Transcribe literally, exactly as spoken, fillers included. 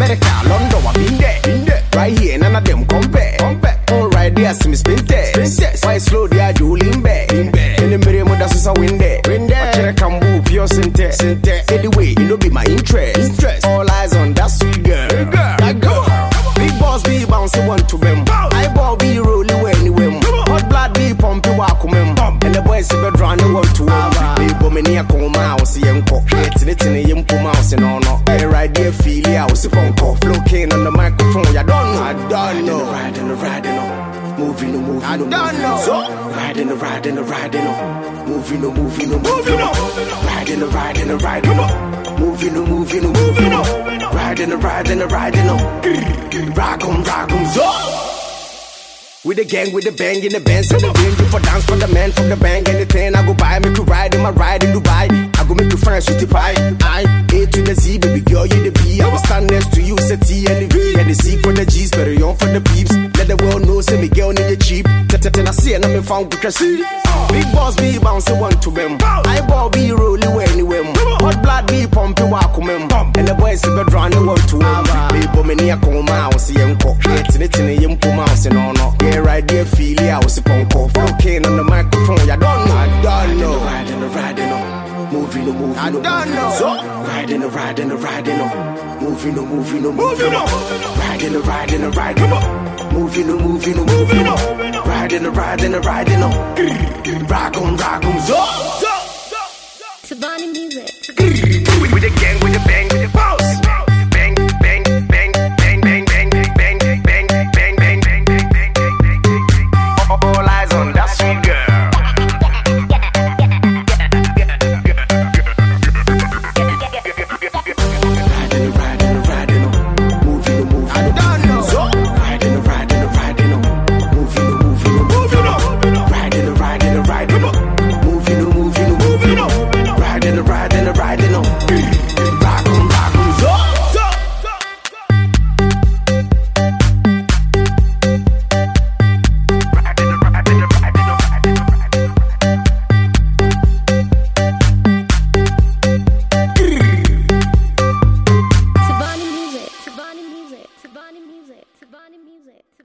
America, London, I've been there, been there. Right here, none of them compare. Compare. All right there, see me spin test. Why slow there, do lean back. In the middle, that's just a win there. Win there. Watch it, come move, pure sente. Anyway, it no be my interest. Interest. All eyes on that sweet girl. That girl. Big boss be bouncing one to them. I ball be rolling way anywhere. Hot blood be pumping walk them. And the boys be drowning one to one. Big woman here come out, see him cook. It's it in him come out, and on. Hey, right there, feel it. I was a phone call. Flow cane on the microphone. I don't know. I don't know. Riding, riding, moving, moving. I don't know. So riding, riding, riding, moving, moving, moving. Riding, riding, riding, moving, moving, moving. Riding, riding, riding, rock 'em, rock 'em. So with the gang, with the bang in the bands and the ring, you for dance for the man from the bang. Anything I go buy, make you ride in my ride in Dubai. I go make you friends with the pie. I A to the Z, baby girl, you the B. I will stand next to you, say T and the V. And the C for the G's, better young for the peeps. Let the world know, say me girl, need you cheap. Tell I see and I'm found because see. Big boss be bouncing one to them. I ball be rolling way anywhere. Hot blood be pumping walk them. And the boys be drowning one to them. Big woman here come out, see him cook. It's in it in him come out, and no no. Yeah, right there, feel it. I was a punk off. Cocaine on the microphone. I don't know. I don't know. Riding, riding, moving, moving. I don't know. So riding, riding, riding, moving, moving, moving. Riding, riding, riding, moving, moving, moving. Riding, riding, riding, rock 'em, rock 'em. So.